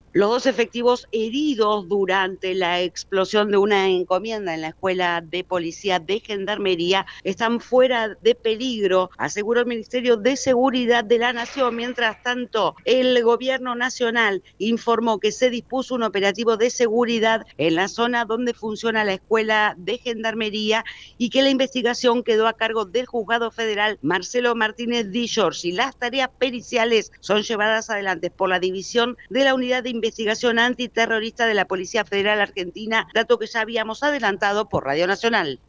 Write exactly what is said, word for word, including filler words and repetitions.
Los dos efectivos heridos durante la explosión de una encomienda en la Escuela de Policía de Gendarmería están fuera de peligro, aseguró el Ministerio de Seguridad de la Nación. Mientras tanto, el Gobierno Nacional informó que se dispuso un operativo de seguridad en la zona donde funciona la Escuela de Gendarmería y que la investigación quedó a cargo del Juzgado Federal Marcelo Martínez Di Giorgi. Las tareas periciales son llevadas adelante por la División de la Unidad de Investigación Antiterrorista de la Policía Federal Argentina, dato que ya habíamos adelantado por Radio Nacional.